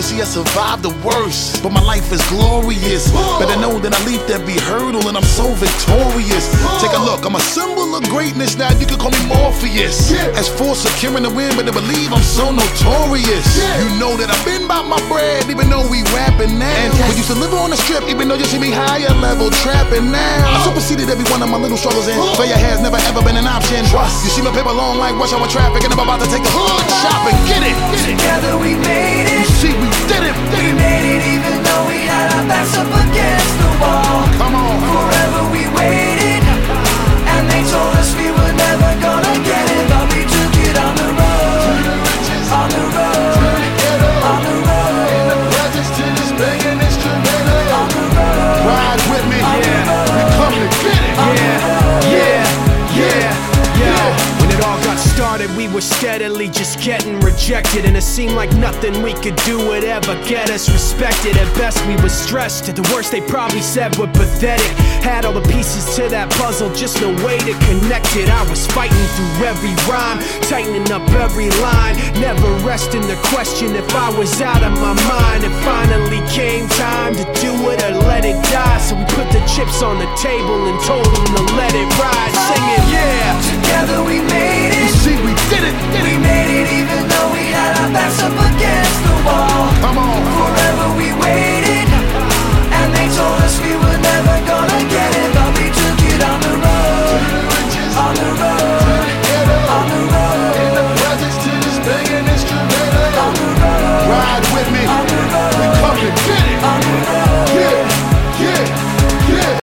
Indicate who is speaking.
Speaker 1: Cause see, I survived the worst, but my life is glorious. Better know that I leaped every hurdle and I'm so victorious. Take a look, I'm a symbol of greatness. Now you can call me Morpheus. As for securing the win, better believe I'm so notorious. You know that I've been about my bread, even though we rapping now. And we used to live on the strip, even though you see me higher level trapping now. I superseded every one of my little struggles, and failure has never ever been an option. You see my paper long like rush hour traffic, and I'm about to take the hood shopping. Get it!
Speaker 2: Together we made it.
Speaker 1: You see, we did it.
Speaker 2: We made it even though we had our backs up against the wall.
Speaker 1: Come on.
Speaker 2: Forever we waited, and they told us we were never gonna get it, but we took it on the road, on the road, on the road.
Speaker 1: In the presence to this begging instrumental.
Speaker 2: On the road.
Speaker 1: Ride with me, we come to get it.
Speaker 3: When it all got started, we were steadily just getting rejected, and it seemed like nothing we could do would ever get us respected. At best we were stressed, at the worst they probably said we're pathetic. Had all the pieces to that puzzle, just no way to connect it. I was fighting through every rhyme, tightening up every line, never resting the question if I was out of my mind. It finally came time to do it or let it die, so we put the chips on the table and told them to let it ride, singing, yeah.